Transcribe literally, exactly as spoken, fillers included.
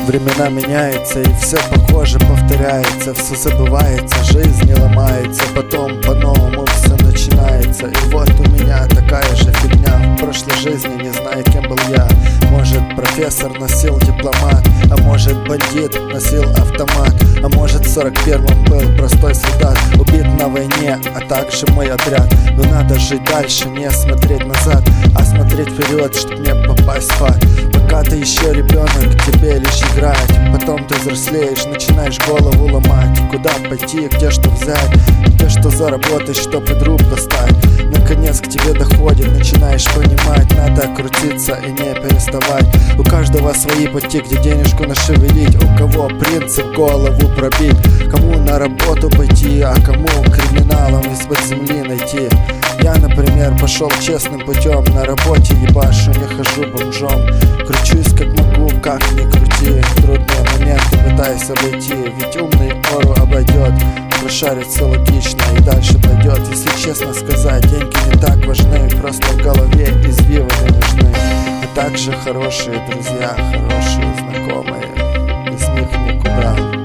Времена меняются, и все похоже повторяется. Все забывается, жизнь не ломается, потом по-новому все начинается. И вот у меня такая же фигня. В прошлой жизни не знаю, кем был я. Может, профессор носил дипломат, а может, бандит носил автомат, а может, в сорок первом был простой солдат, убит на войне, а также мой отряд. Но надо жить дальше, не смотреть назад, а смотреть вперед, чтоб не попасть в ад. Пока ты еще ребенок, тебе лишь играть. Потом ты взрослеешь, начинаешь голову ломать. Куда пойти, где что взять, где что заработать, чтоб и друг достать. Наконец к тебе доходит, начинаешь понимать, надо крутиться и не переставать. У каждого свои пути, где денежку нашевелить. У кого принцип голову пробить, кому на работу пойти, а кому криминалом из-под земли найти. Я, например, пошел честным путем, на работе ебашу, не хожу бомжом. Кручусь как могу, как ни крути, трудные моменты пытаюсь обойти. Ведь умный гору обойдет, прошарится логично и дальше пойдет. Если честно сказать, деньги не так важны, просто в голове извивы не нужны. А также хорошие друзья, хорошие знакомые, без них никуда.